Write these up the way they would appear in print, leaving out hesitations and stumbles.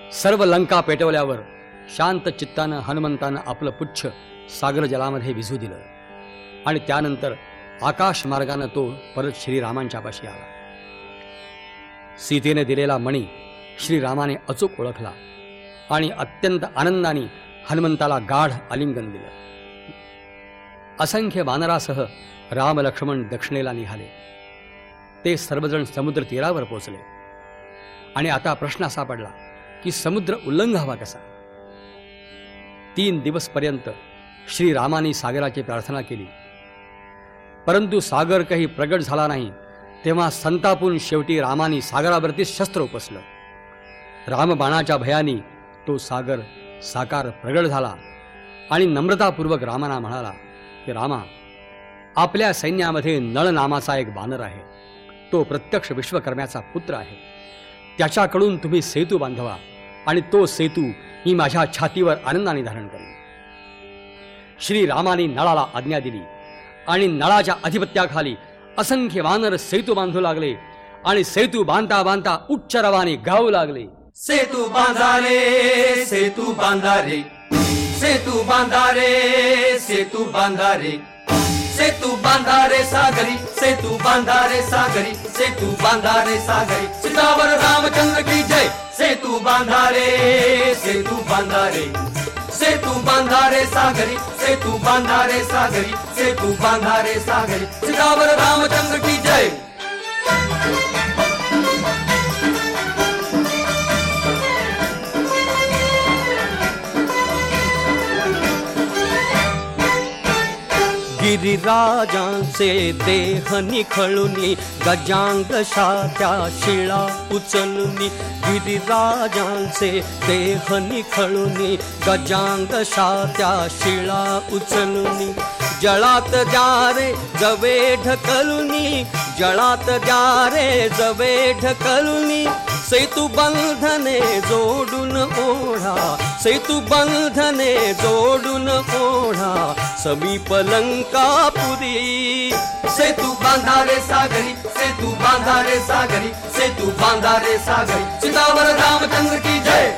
सर्व लंका पेटवल्यावर शांत चित्तानं हनुमंतानं आपलं पुच्छ सागर जलामध्ये विझू दिलं आणि त्यानंतर आकाश मार्गानं तो परत श्रीरामांच्या पाशी आला. सीतेने दिलेला मणी श्रीरामाने अचूक ओळखला आणि अत्यंत आनंदाने हनुमंताला गाढ आलिंगन दिलं. असंख्य वानरासह राम लक्ष्मण दक्षिणेला निघाले. ते सर्वजण समुद्र तीरावर पोचले आणि आता प्रश्न असा पडला की समुद्र उल्लंघावा कसा. 3 दिवसपर्यंत श्रीरामाने सागराची प्रार्थना केली, परंतु सागर काही प्रगट झाला नाही. तेव्हा संतापून शेवटी रामाने सागरावरती शस्त्र उपसलं. रामबाणाच्या भयाने तो सागर साकार प्रगट झाला आणि नम्रतापूर्वक रामाना म्हणाला की रामा, आपल्या सैन्यामध्ये नळ नामाचा एक वानर आहे. तो प्रत्यक्ष विश्वकर्म्याचा पुत्र आहे. त्याच्याकडून तुम्ही सेतू बांधवा आणि तो सेतू मी माझ्या छातीवर आनंदाने धारण करेन. श्रीरामाने नळाला आज्ञा दिली आणि नळाच्या अधिपत्याखाली असंख्य वानर सेतू बांधू लागले आणि सेतू बांधता बांधता उच्च रवाने गाऊ लागले. सेतू बांधारे, सेतू बांधारे, सेतू बांधारे, सेतू बांधारे, सेतू बांधारे सागरी, सेतू बांधारे सागरी, सेतू बांधारे सागरी. सीतावर रामचंद्र की जय. सेतू बांधारे, सेतू बांधारे, सेतू बांधारे सागरी, सेतू बांधारे सागरी, सेतू बांधारे सागरी. सीतावर रामचंद्र की जय. गिरिराजांचे देह निखळुनी गजांग शात्या शिळा उचलुनी. गिरिराजांचे देह निखळुनी गजांग शात्या शिळा उचलुनी. जळात द्या रे जवे ढकलुनी, जळात द्या रे जवे ढकलुनी. सेतू बंधने जोडून ओढा, सेतू बंधने जोडून ओढा. समीप लंकापुरी. सेतू बांधारे सागरी, सेतू बांधारे सागरी, सेतू बांधारे सागरी. सीतावर रामचंद्र की जय.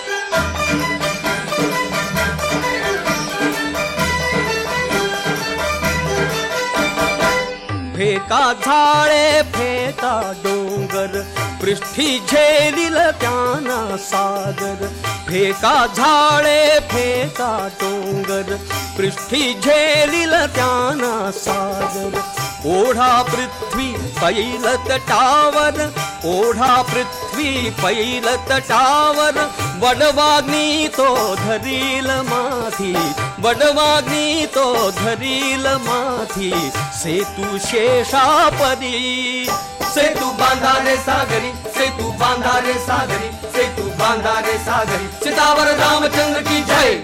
फेका झाळे फेका डोंगर, पृष्ठी झेलिल त्यांना सागर. फेका झाळे फेका डोंगर, पृष्ठी झेलिल त्यांना सागर. ओढा पृथ्वी पैल तटावर, ओढा पृथ्वी पैल तटावर. वडवाग्नी तो धरील माथी, वडवाग्नी तो धरील माथी. सेतू शेषापदी. सेतू बांधारे सागरी, सेतू बांधारे सागरी, सेतू बांधारे सागरी. सीतावर रामचंद्र की जय.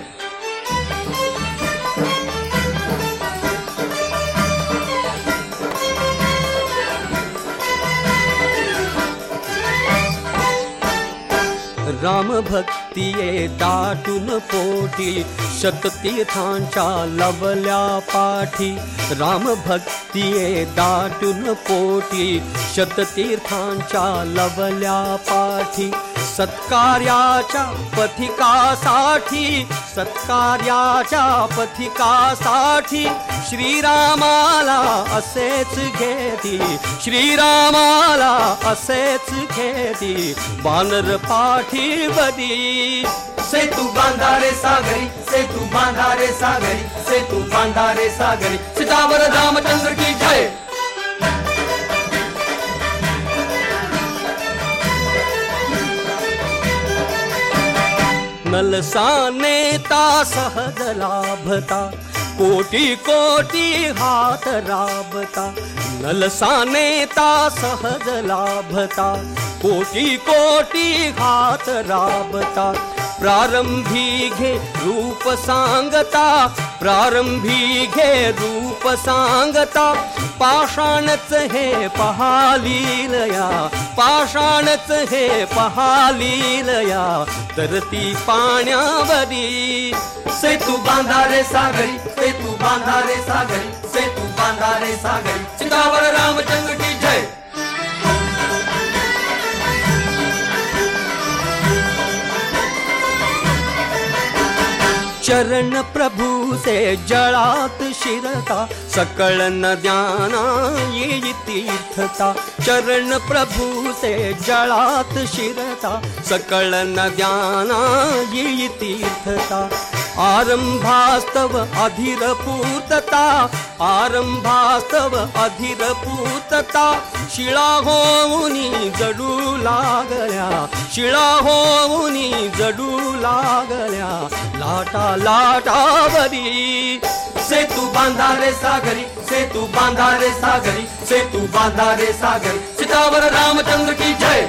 राम भक्तिये दाटून पोटी, शततीर्थांच्या लवल्या पाठी. राम भक्तिये दाटून पोटी, शततीर्थांच्या लवल्या पाठी. सत्कार्याच्या पथिकासाठी, सत्कार्याच्या पथिकासाठी. श्रीरामाला असेच घेती, श्रीरामाला असेच घेती. वानर पाठीवदी. सेतू बांधारे सागरी, सेतू बांधारे सागरी, सेतू बांधारे सागरी. सीतावर रामचंद्र की जय. नलसानेता सहज लाभता, कोटी कोटी हात राबता. नलसानेता सहज लाभता, कोटी कोटी हात राबता. प्रारंभी घे रूप सांगता, प्रारंभी घे रूप सांगता. पाषाणच हे पहालीलया, पाषाणच हे पहालीलया. तरती पाण्यावरी. सेतू बांधारे सागरी, सेतू बांधारे सागरी, सेतू बांधारे सागरी. सीतावर रामचंद्र की जय. चरण प्रभु से जळात शिरता, सकळ नद्यांना येई तीर्थता. चरण प्रभु से जळात शिरता, सकळ नद्यांना येई तीर्थता. आरंभास्तव अधीर पूर्तता, आरंभास्तव अधीर पूर्तता. शिळा होऊनी जडू लागल्या, शिळा होऊनी जडू लागल्या. लाटा लाटावरी सेतू बांधा रे सागरी, सेतू बांधा रे सागरी, सेतू बांधा रे सागरी. सीतावर रामचंद्र की जय.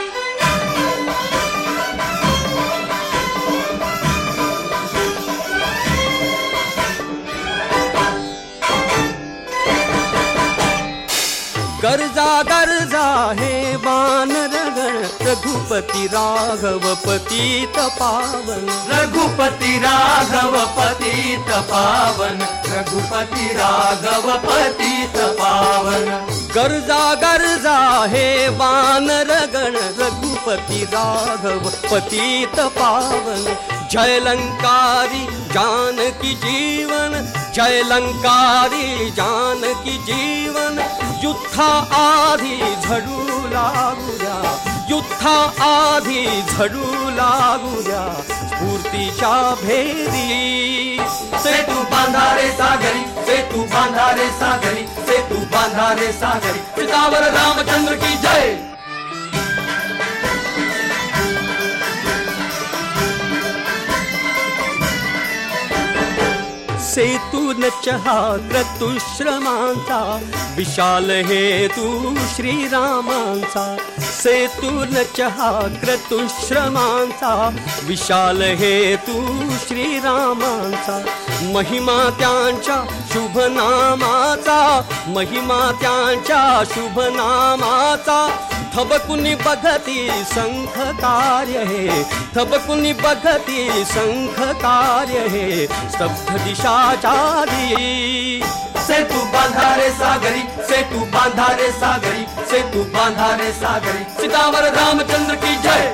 गर्जा गर्जा हे वानरगण, रघुपती राघव पतित पावन. रघुपती राघव पतित पावन, रघुपती राघव पतित पावन. गर्जा गर्जा हे वानरगण, रघुपती राघव पतित पावन. जय लंकारी जानकी जीवन, जय लंकारी जानकी जीवन. युद्धा आधी झडू लागू द्या, युद्धा आधी झडू लागू द्या. स्फूर्तीच्या भेरी सेतू बांधा रे सागरी, सेतू बांधा रे सागरी, सेतू बांधा रे सागरी. सीतावर रामचंद्र की जय. सेतून चहा क्रतुश्रमांचा, विशाल हेतू श्रीरामांचा. सेतून चहा क्रतुश्रमांचा, विशाल हेतू श्रीरामांचा. महिमा त्यांच्या शुभ नामाचा, महिमा त्यांच्या शुभ नामाचा. थबकुनी बघती शंख कार्य हे, थबकुनी बघती शंख कार्य हे. स्तब्ध दिशा जारी सेतू बांधा रे सागरी, सेतू बांधा रे सागरी, सेतू बांधा रे सागरी. सीतावर रामचंद्र की जय.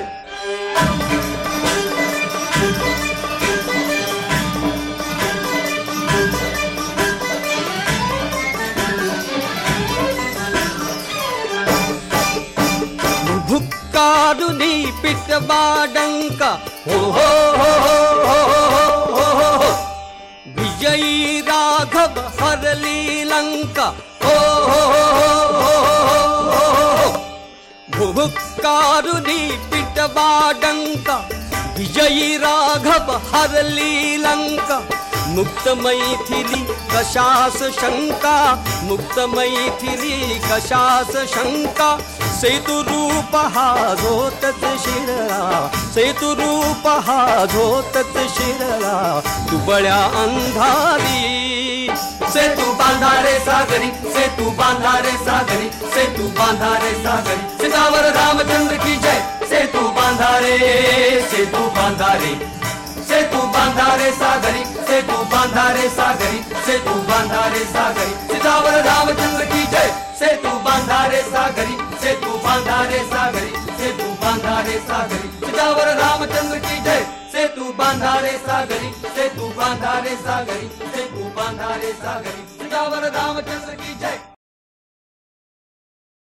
भुक्कारुनी पिटवाडंका, हो हो हो हो हो हो हो. विजयी राघव हरली लंका, हो हो हो हो हो. भुक्कारुनी पिटवाडंका, विजयी राघव हरली लंका. मुक्त मैथिली कशास शंका, मुक्त मैथिली कशास शंका. सेतु रूप हा झोतच शिरला, सेतु रूप हा झोतच शिरला. दुबळ्या अंधारी सेतू बांधा रे सागरी, सेतू बांधा रे सागरी, सेतू बांधा रे सागरी. सीतावर रामचंद्र की जय. सेतू बांधा रे, सेतू बांधा रे, सेतू बांधा रे सागरी, सेतू बांधा रे सागरी, सेतू बांधा रे सागरी. सीतावर रामचंद्र की जय. सेतू बांधा रे सागरी, सेतू बांधा रे सागरी, सेतू बांधा रे सागरी. सीतावर रामचंद्र की जय. सेतू बांधा रे सागरी, सेतू बांधा रे सागरी, सेतू बांधा रे सागरी. सीतावर रामचंद्र की जय.